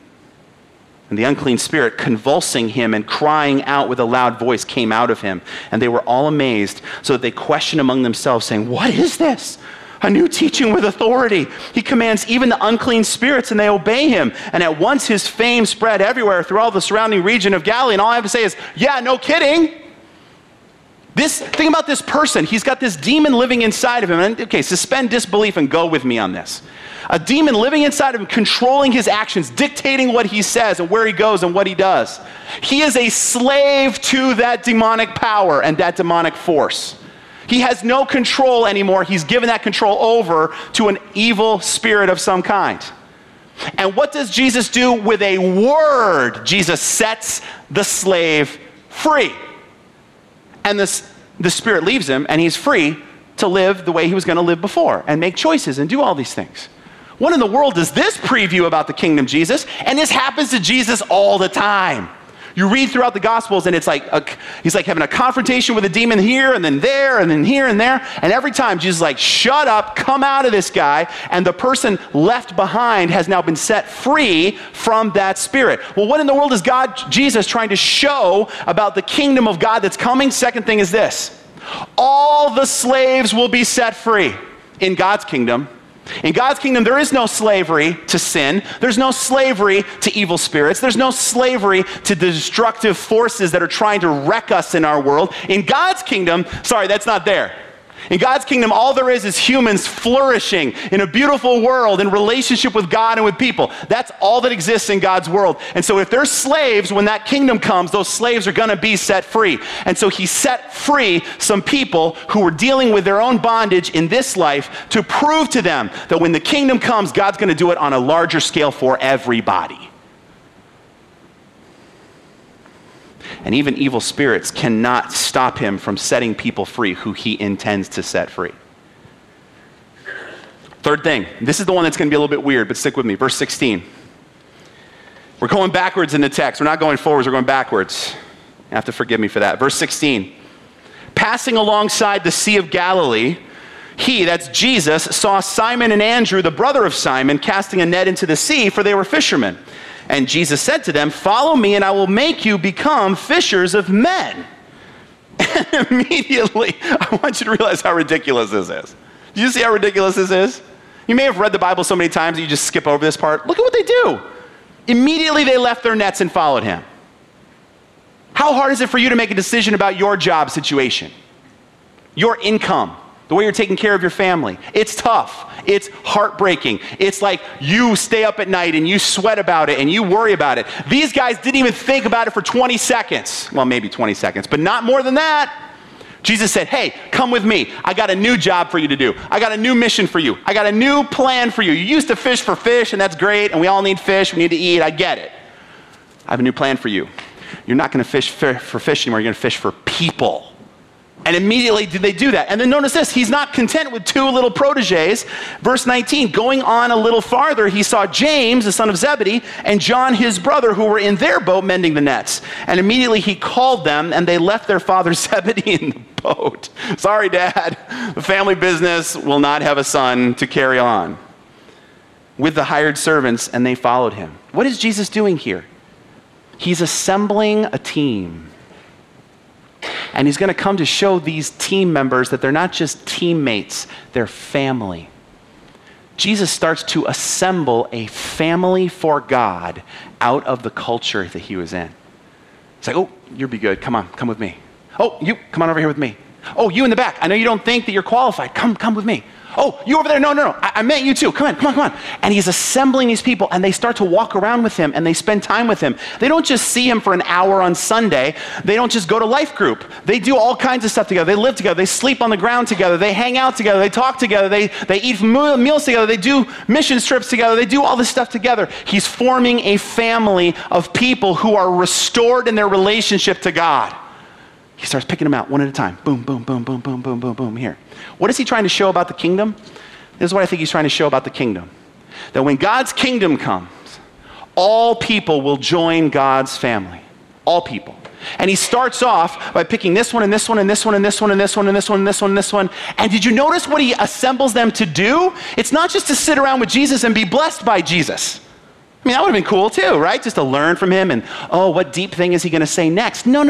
the unclean spirit, convulsing him and crying out with a loud voice, came out of him. And they were all amazed, so that they questioned among themselves, saying, what is this? A new teaching with authority. He commands even the unclean spirits, and they obey him. And at once his fame spread everywhere through all the surrounding region of Galilee. And all I have to say is, yeah, no kidding. Think about this person. He's got this demon living inside of him. And okay, suspend disbelief and go with me on this. A demon living inside of him, controlling his actions, dictating what he says and where he goes and what he does. He is a slave to that demonic power and that demonic force. He has no control anymore. He's given that control over to an evil spirit of some kind. And what does Jesus do with a word? Jesus sets the slave free. And the spirit leaves him, and he's free to live the way he was going to live before and make choices and do all these things. What in the world does this preview about the kingdom, Jesus? And this happens to Jesus all the time. You read throughout the Gospels, and it's like he's like having a confrontation with a demon here and then there and then here and there. And every time Jesus is like, shut up, come out of this guy. And the person left behind has now been set free from that spirit. Well, what in the world is Jesus trying to show about the kingdom of God that's coming? Second thing is this. All the slaves will be set free in God's kingdom. In God's kingdom, there is no slavery to sin. There's no slavery to evil spirits. There's no slavery to the destructive forces that are trying to wreck us in our world. In God's kingdom, that's not there. In God's kingdom, all there is humans flourishing in a beautiful world in relationship with God and with people. That's all that exists in God's world. And so if they're slaves, when that kingdom comes, those slaves are going to be set free. And so he set free some people who were dealing with their own bondage in this life to prove to them that when the kingdom comes, God's going to do it on a larger scale for everybody. And even evil spirits cannot stop him from setting people free who he intends to set free. Third thing, this is the one that's going to be a little bit weird, but stick with me. Verse 16. We're going backwards in the text. We're not going forwards, we're going backwards. You have to forgive me for that. Verse 16. Passing alongside the Sea of Galilee, he, that's Jesus, saw Simon and Andrew, the brother of Simon, casting a net into the sea, for they were fishermen. And Jesus said to them, follow me and I will make you become fishers of men. And immediately, I want you to realize how ridiculous this is. Do you see how ridiculous this is? You may have read the Bible so many times that you just skip over this part. Look at what they do. Immediately they left their nets and followed him. How hard is it for you to make a decision about your job situation, your income, the way you're taking care of your family? It's tough. It's heartbreaking. It's like you stay up at night and you sweat about it and you worry about it. These guys didn't even think about it for 20 seconds. Well, maybe 20 seconds, but not more than that. Jesus said, hey, come with me. I got a new job for you to do. I got a new mission for you. I got a new plan for you. You used to fish for fish, and that's great, and we all need fish. We need to eat. I get it. I have a new plan for you. You're not going to fish for fish anymore. You're going to fish for people. And immediately did they do that. And then notice this. He's not content with two little proteges. Verse 19, going on a little farther, he saw James, the son of Zebedee, and John, his brother, who were in their boat mending the nets. And immediately he called them, and they left their father Zebedee in the boat. Sorry, Dad. The family business will not have a son to carry on. With the hired servants, and they followed him. What is Jesus doing here? He's assembling a team. And he's going to come to show these team members that they're not just teammates, they're family. Jesus starts to assemble a family for God out of the culture that he was in. It's like, oh, you'll be good. Come on, come with me. Oh, you, come on over here with me. Oh, you in the back. I know you don't think that you're qualified. Come with me. Oh, you over there. No. I meant you too. Come on. And he's assembling these people, and they start to walk around with him, and they spend time with him. They don't just see him for an hour on Sunday. They don't just go to life group. They do all kinds of stuff together. They live together. They sleep on the ground together. They hang out together. They talk together. They eat meals together. They do mission trips together. They do all this stuff together. He's forming a family of people who are restored in their relationship to God. He starts picking them out one at a time. Boom, boom, boom, boom, boom, boom, boom, boom, here. What is he trying to show about the kingdom? This is what I think he's trying to show about the kingdom. That when God's kingdom comes, all people will join God's family. All people. And he starts off by picking this one and this one and this one and this one and this one and this one and this one and this one. And did you notice what he assembles them to do? It's not just to sit around with Jesus and be blessed by Jesus. I mean, that would have been cool too, right? Just to learn from him and, oh, what deep thing is he going to say next? No.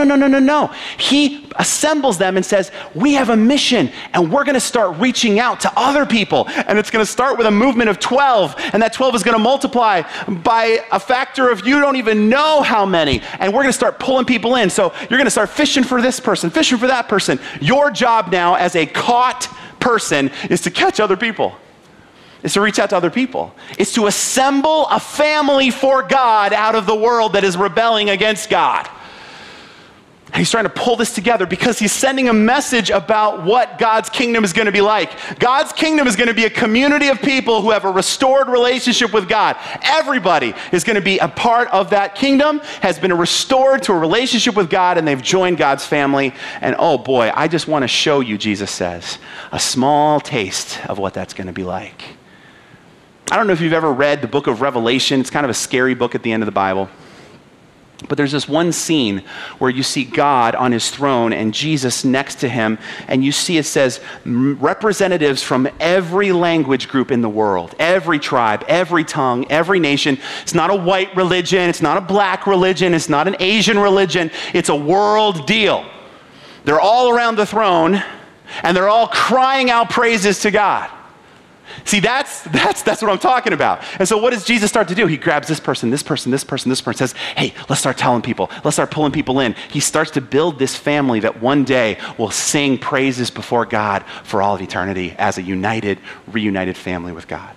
He assembles them and says, we have a mission, and we're going to start reaching out to other people. And it's going to start with a movement of 12, and that 12 is going to multiply by a factor of you don't even know how many. And we're going to start pulling people in. So you're going to start fishing for this person, fishing for that person. Your job now as a caught person is to catch other people. It's to reach out to other people. It's to assemble a family for God out of the world that is rebelling against God. And he's trying to pull this together because he's sending a message about what God's kingdom is going to be like. God's kingdom is going to be a community of people who have a restored relationship with God. Everybody is going to be a part of that kingdom, has been restored to a relationship with God, and they've joined God's family. And oh boy, I just want to show you, Jesus says, a small taste of what that's going to be like. I don't know if you've ever read the book of Revelation. It's kind of a scary book at the end of the Bible. But there's this one scene where you see God on his throne and Jesus next to him, and you see it says representatives from every language group in the world, every tribe, every tongue, every nation. It's not a white religion. It's not a black religion. It's not an Asian religion. It's a world deal. They're all around the throne, and they're all crying out praises to God. See, that's what I'm talking about. And so what does Jesus start to do? He grabs this person, says, hey, let's start telling people. Let's start pulling people in. He starts to build this family that one day will sing praises before God for all of eternity as a reunited family with God.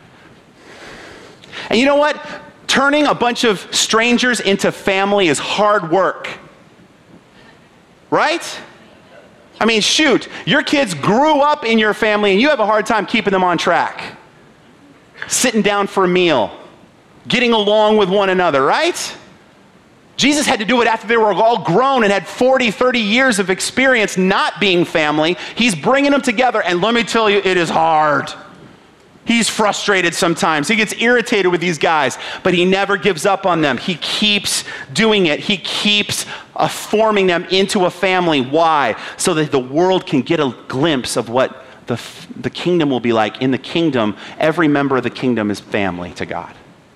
And you know what? Turning a bunch of strangers into family is hard work. Right? I mean, shoot, your kids grew up in your family and you have a hard time keeping them on track. Sitting down for a meal, getting along with one another, right? Jesus had to do it after they were all grown and had 40, 30 years of experience not being family. He's bringing them together, and let me tell you, it is hard. He's frustrated sometimes. He gets irritated with these guys, but he never gives up on them. He keeps doing it. He keeps forming them into a family. Why? So that the world can get a glimpse of what the kingdom will be like. In the kingdom, every member of the kingdom is family to God.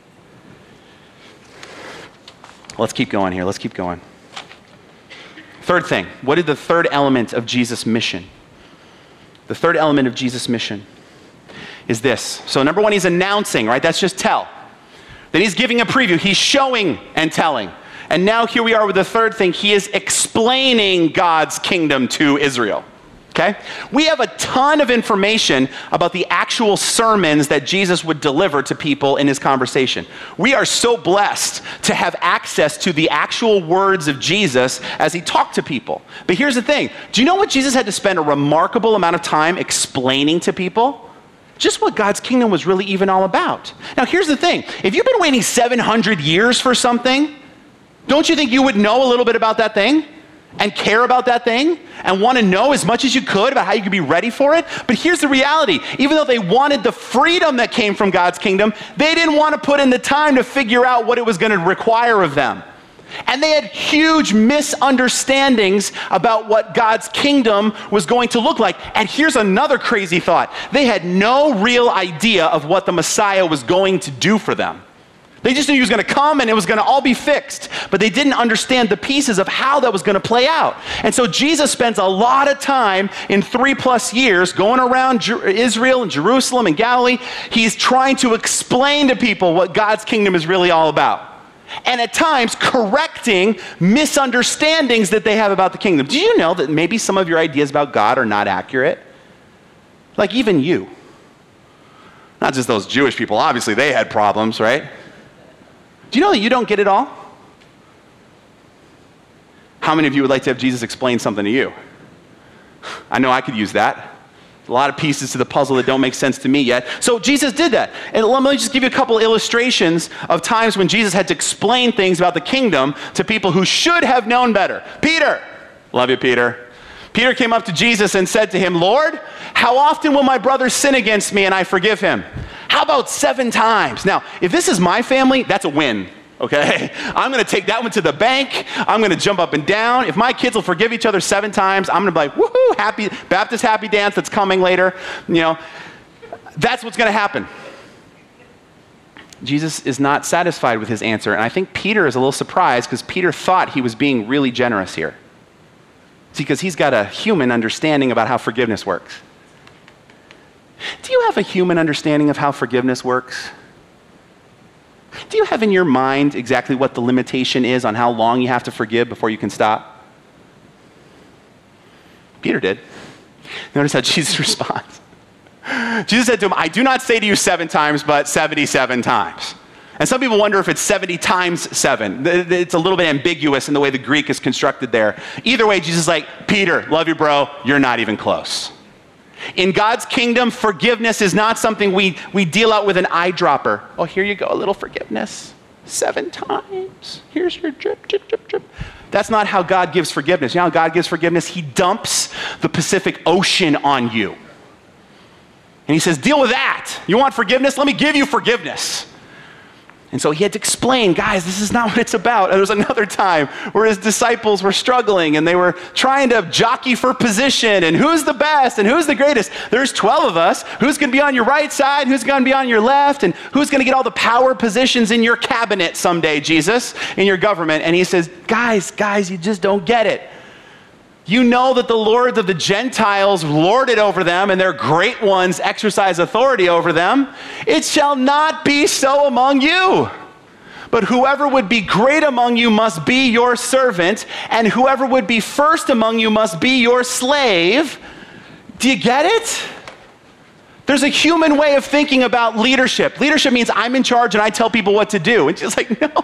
Let's keep going here. Let's keep going. Third thing. What is the third element of Jesus' mission? the third element of Jesus' mission is this. So number one, he's announcing, right? That's just tell. Then he's giving a preview. He's showing and telling. And now here we are with the third thing. He is explaining God's kingdom to Israel. Okay? We have a ton of information about the actual sermons that Jesus would deliver to people in his conversation. We are so blessed to have access to the actual words of Jesus as he talked to people. But here's the thing. Do you know what Jesus had to spend a remarkable amount of time explaining to people? Just what God's kingdom was really even all about. Now here's the thing. If you've been waiting 700 years for something, don't you think you would know a little bit about that thing? And care about that thing and want to know as much as you could about how you could be ready for it? But here's the reality. Even though they wanted the freedom that came from God's kingdom, they didn't want to put in the time to figure out what it was going to require of them. And they had huge misunderstandings about what God's kingdom was going to look like. And here's another crazy thought. They had no real idea of what the Messiah was going to do for them. They just knew he was going to come and it was going to all be fixed. But they didn't understand the pieces of how that was going to play out. And so Jesus spends a lot of time in 3+ years going around Israel and Jerusalem and Galilee. He's trying to explain to people what God's kingdom is really all about. And at times correcting misunderstandings that they have about the kingdom. Do you know that maybe some of your ideas about God are not accurate? Like even you. Not just those Jewish people. Obviously they had problems, right? Do you know that you don't get it all? How many of you would like to have Jesus explain something to you? I know I could use that. A lot of pieces to the puzzle that don't make sense to me yet. So Jesus did that. And let me just give you a couple illustrations of times when Jesus had to explain things about the kingdom to people who should have known better. Peter. Love you, Peter. Peter came up to Jesus and said to him, Lord, how often will my brother sin against me and I forgive him? How about 7 times? Now, if this is my family, that's a win, okay? I'm going to take that one to the bank. I'm going to jump up and down. If my kids will forgive each other 7 times, I'm going to be like, woohoo, happy Baptist happy dance that's coming later. You know, that's what's going to happen. Jesus is not satisfied with his answer, and I think Peter is a little surprised because Peter thought he was being really generous here. See, because he's got a human understanding about how forgiveness works. Do you have a human understanding of how forgiveness works? Do you have in your mind exactly what the limitation is on how long you have to forgive before you can stop? Peter did. Notice how Jesus responds. Jesus said to him, I do not say to you 7 times, but 77 times. And some people wonder if it's 70 times 7. It's a little bit ambiguous in the way the Greek is constructed there. Either way, Jesus is like, Peter, love you, bro. You're not even close. In God's kingdom, forgiveness is not something we deal out with an eyedropper. Oh, here you go, a little forgiveness. 7 times. Here's your drip, drip, drip, drip. That's not how God gives forgiveness. You know how God gives forgiveness? He dumps the Pacific Ocean on you. And he says, deal with that. You want forgiveness? Let me give you forgiveness. And so he had to explain, guys, this is not what it's about. And there was another time where his disciples were struggling and they were trying to jockey for position and who's the best and who's the greatest. There's 12 of us. Who's going to be on your right side? Who's going to be on your left? And who's going to get all the power positions in your cabinet someday, Jesus, in your government? And he says, guys, you just don't get it. You know that the lords of the Gentiles lord it over them, and their great ones exercise authority over them. It shall not be so among you. But whoever would be great among you must be your servant, and whoever would be first among you must be your slave. Do you get it? There's a human way of thinking about leadership. Leadership means I'm in charge and I tell people what to do. And she's like, no.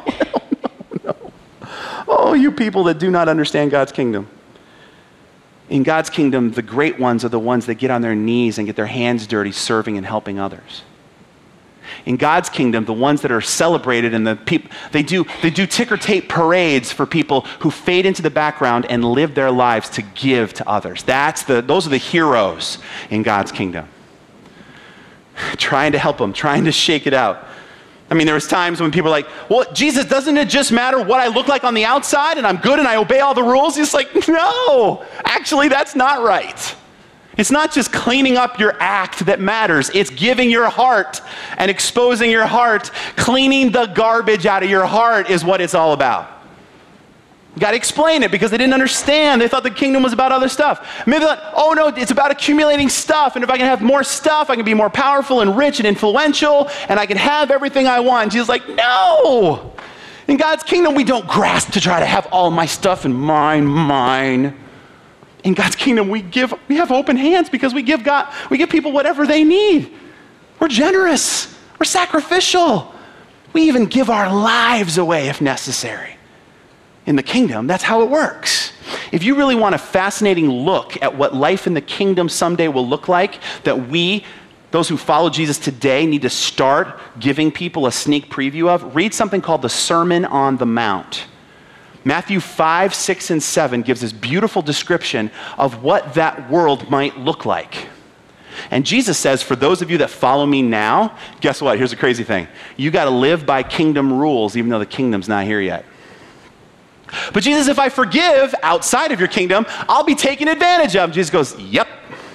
Oh, you people that do not understand God's kingdom. In God's kingdom, the great ones are the ones that get on their knees and get their hands dirty serving and helping others. In God's kingdom, the ones that are celebrated and the people, they do ticker tape parades for people who fade into the background and live their lives to give to others. Those are the heroes in God's kingdom. Trying to help them, trying to shake it out. I mean, there was times when people are like, well, Jesus, doesn't it just matter what I look like on the outside and I'm good and I obey all the rules? He's like, no, actually, that's not right. It's not just cleaning up your act that matters. It's giving your heart and exposing your heart. Cleaning the garbage out of your heart is what it's all about. Got to explain it because they didn't understand. They thought the kingdom was about other stuff. Maybe they thought, oh no, it's about accumulating stuff. And if I can have more stuff, I can be more powerful and rich and influential, and I can have everything I want. And Jesus is like, no. In God's kingdom, we don't grasp to try to have all my stuff and mine. In God's kingdom, we have open hands because we give people whatever they need. We're generous. We're sacrificial. We even give our lives away if necessary. In the kingdom, that's how it works. If you really want a fascinating look at what life in the kingdom someday will look like, that we, those who follow Jesus today, need to start giving people a sneak preview of, read something called the Sermon on the Mount. Matthew 5, 6, and 7 gives this beautiful description of what that world might look like. And Jesus says, for those of you that follow me now, guess what? Here's the crazy thing. You got to live by kingdom rules, even though the kingdom's not here yet. But Jesus, if I forgive outside of your kingdom, I'll be taken advantage of. Jesus goes, yep.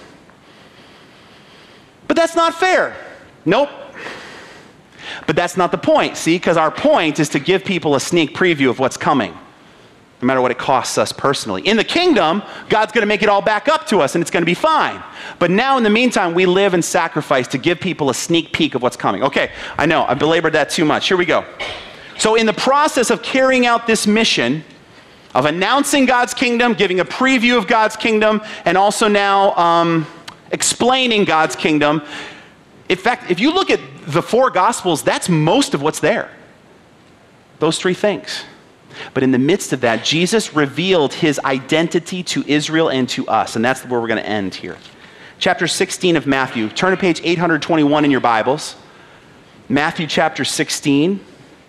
But that's not fair. Nope. But that's not the point, see? Because our point is to give people a sneak preview of what's coming, no matter what it costs us personally. In the kingdom, God's going to make it all back up to us, and it's going to be fine. But now, in the meantime, we live and sacrifice to give people a sneak peek of what's coming. Okay, I know, I belabored that too much. Here we go. So in the process of carrying out this mission of announcing God's kingdom, giving a preview of God's kingdom, and also now explaining God's kingdom, in fact, if you look at the 4 Gospels, that's most of what's there. Those 3 things. But in the midst of that, Jesus revealed his identity to Israel and to us, and that's where we're going to end here. Chapter 16 of Matthew. Turn to page 821 in your Bibles. Matthew chapter 16.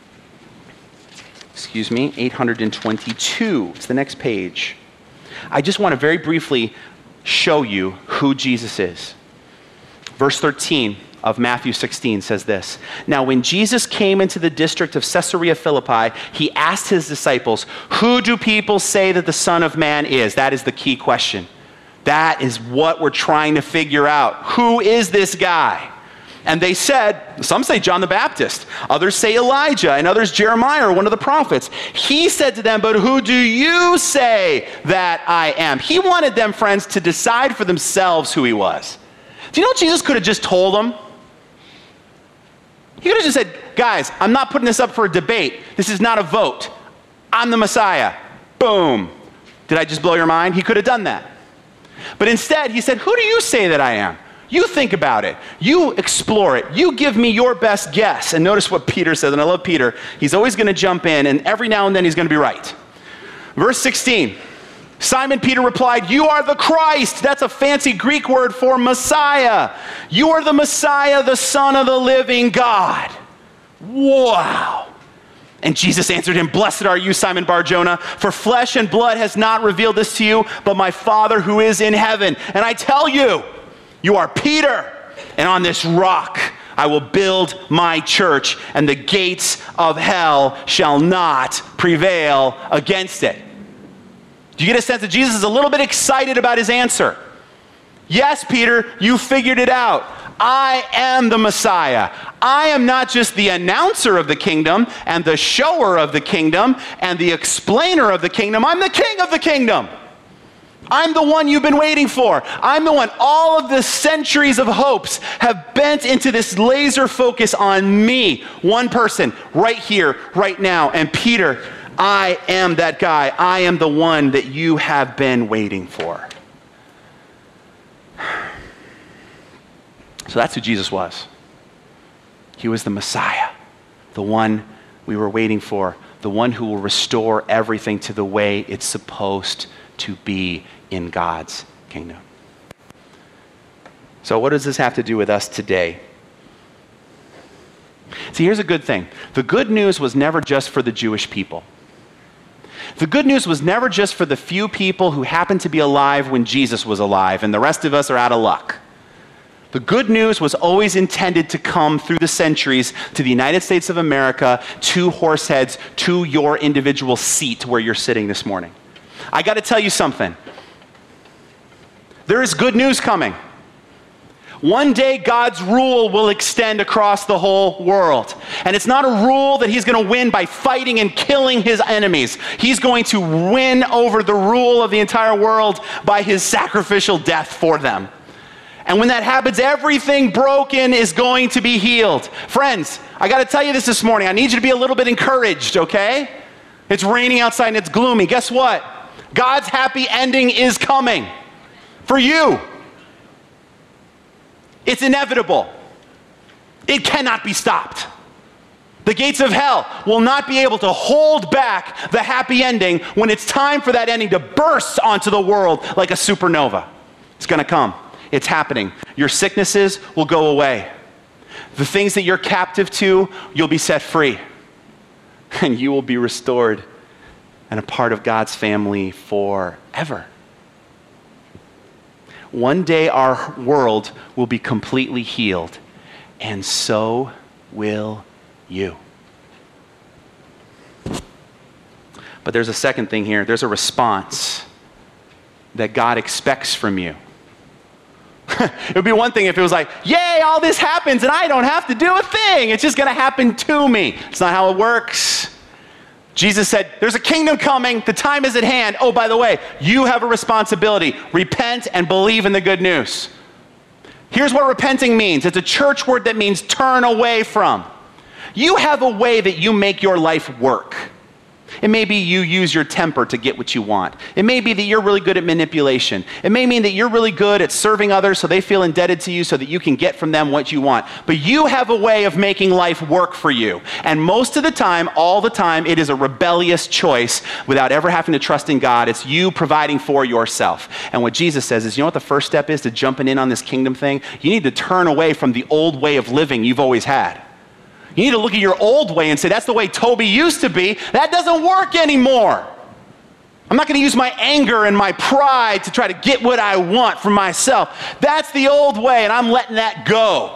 822. It's the next page. I just want to very briefly show you who Jesus is. Verse 13 of Matthew 16 says this. Now, when Jesus came into the district of Caesarea Philippi, he asked his disciples, who do people say that the Son of Man is? That is the key question. That is what we're trying to figure out. Who is this guy? And they said, some say John the Baptist, others say Elijah, and others Jeremiah or one of the prophets. He said to them, but who do you say that I am? He wanted them, friends, to decide for themselves who he was. Do you know Jesus could have just told them? He could have just said, guys, I'm not putting this up for a debate. This is not a vote. I'm the Messiah. Boom. Did I just blow your mind? He could have done that. But instead, he said, who do you say that I am? You think about it. You explore it. You give me your best guess. And notice what Peter says, and I love Peter. He's always going to jump in, and every now and then he's going to be right. Verse 16, Simon Peter replied, you are the Christ. That's a fancy Greek word for Messiah. You are the Messiah, the Son of the living God. Wow. And Jesus answered him, blessed are you, Simon Bar-Jonah, for flesh and blood has not revealed this to you, but my Father who is in heaven. And I tell you, you are Peter, and on this rock I will build my church, and the gates of hell shall not prevail against it. Do you get a sense that Jesus is a little bit excited about his answer? Yes, Peter, you figured it out. I am the Messiah. I am not just the announcer of the kingdom and the shower of the kingdom and the explainer of the kingdom. I'm the king of the kingdom. I'm the one you've been waiting for. I'm the one. All of the centuries of hopes have bent into this laser focus on me, one person, right here, right now. And Peter, I am that guy. I am the one that you have been waiting for. So that's who Jesus was. He was the Messiah, the one we were waiting for, the one who will restore everything to the way it's supposed to be in God's kingdom. So what does this have to do with us today? See, here's a good thing. The good news was never just for the Jewish people. The good news was never just for the few people who happened to be alive when Jesus was alive, and the rest of us are out of luck. The good news was always intended to come through the centuries to the United States of America, to Horseheads, to your individual seat where you're sitting this morning. I got to tell you something. There is good news coming. One day, God's rule will extend across the whole world. And it's not a rule that he's going to win by fighting and killing his enemies. He's going to win over the rule of the entire world by his sacrificial death for them. And when that happens, everything broken is going to be healed. Friends, I got to tell you this morning. I need you to be a little bit encouraged, okay? It's raining outside and it's gloomy. Guess what? God's happy ending is coming for you. It's inevitable. It cannot be stopped. The gates of hell will not be able to hold back the happy ending when it's time for that ending to burst onto the world like a supernova. It's going to come. It's happening. Your sicknesses will go away. The things that you're captive to, you'll be set free. And you will be restored and a part of God's family forever. One day our world will be completely healed, and so will you. But there's a second thing here. There's a response that God expects from you. It would be one thing if it was like, yay, all this happens and I don't have to do a thing. It's just going to happen to me. It's not how it works. Jesus said, there's a kingdom coming. The time is at hand. Oh, by the way, you have a responsibility. Repent and believe in the good news. Here's what repenting means. It's a church word that means turn away from. You have a way that you make your life work. It may be you use your temper to get what you want. It may be that you're really good at manipulation. It may mean that you're really good at serving others so they feel indebted to you so that you can get from them what you want. But you have a way of making life work for you. And most of the time, all the time, it is a rebellious choice without ever having to trust in God. It's you providing for yourself. And what Jesus says is, you know what the first step is to jumping in on this kingdom thing? You need to turn away from the old way of living you've always had. You need to look at your old way and say, that's the way Toby used to be. That doesn't work anymore. I'm not going to use my anger and my pride to try to get what I want for myself. That's the old way, and I'm letting that go.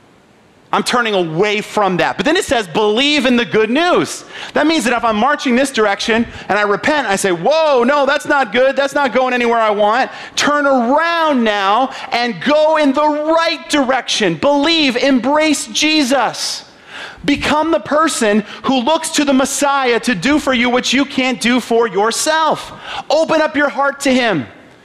I'm turning away from that. But then it says, believe in the good news. That means that if I'm marching this direction and I repent, I say, whoa, no, that's not good. That's not going anywhere I want. Turn around now and go in the right direction. Believe, embrace Jesus. Become the person who looks to the Messiah to do for you what you can't do for yourself. Open up your heart to him.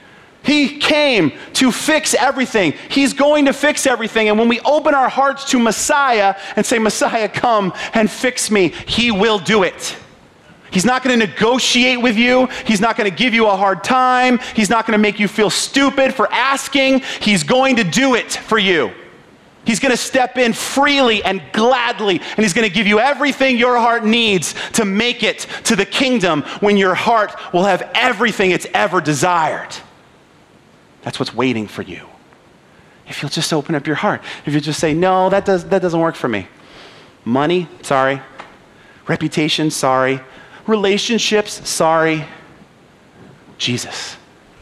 He came to fix everything. He's going to fix everything. And when we open our hearts to Messiah and say, Messiah, come and fix me, he will do it. He's not going to negotiate with you. He's not going to give you a hard time. He's not going to make you feel stupid for asking. He's going to do it for you. He's going to step in freely and gladly, and he's going to give you everything your heart needs to make it to the kingdom when your heart will have everything it's ever desired. That's what's waiting for you. If you'll just open up your heart. If you just say, no, that doesn't work for me. Money, sorry. Reputation, sorry. Relationships, sorry. Jesus.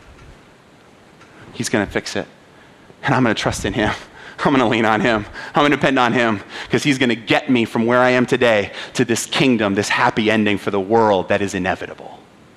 He's going to fix it, and I'm going to trust in him. I'm going to lean on him. I'm going to depend on him because he's going to get me from where I am today to this kingdom, this happy ending for the world that is inevitable.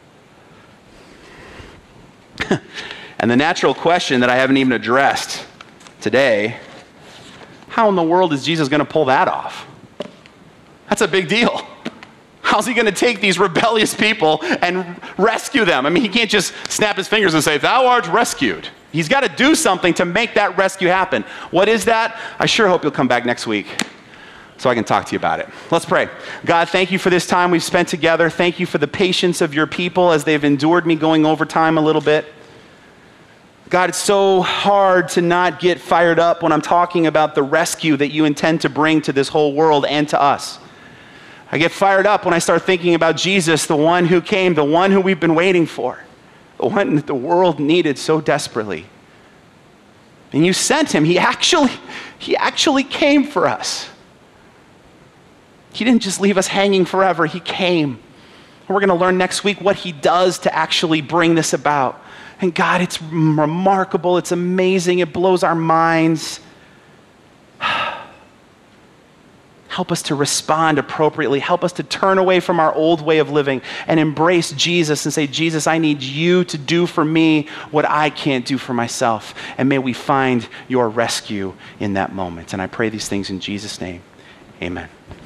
And the natural question that I haven't even addressed today, how in the world is Jesus going to pull that off? That's a big deal. How's he going to take these rebellious people and rescue them? I mean, he can't just snap his fingers and say, thou art rescued. He's got to do something to make that rescue happen. What is that? I sure hope you'll come back next week so I can talk to you about it. Let's pray. God, thank you for this time we've spent together. Thank you for the patience of your people as they've endured me going over time a little bit. God, it's so hard to not get fired up when I'm talking about the rescue that you intend to bring to this whole world and to us. I get fired up when I start thinking about Jesus, the one who came, the one who we've been waiting for, the one that the world needed so desperately. And you sent him. He actually came for us. He didn't just leave us hanging forever. He came. And we're going to learn next week what he does to actually bring this about. And God, it's remarkable. It's amazing. It blows our minds. How Help us to respond appropriately. Help us to turn away from our old way of living and embrace Jesus and say, Jesus, I need you to do for me what I can't do for myself. And may we find your rescue in that moment. And I pray these things in Jesus' name. Amen.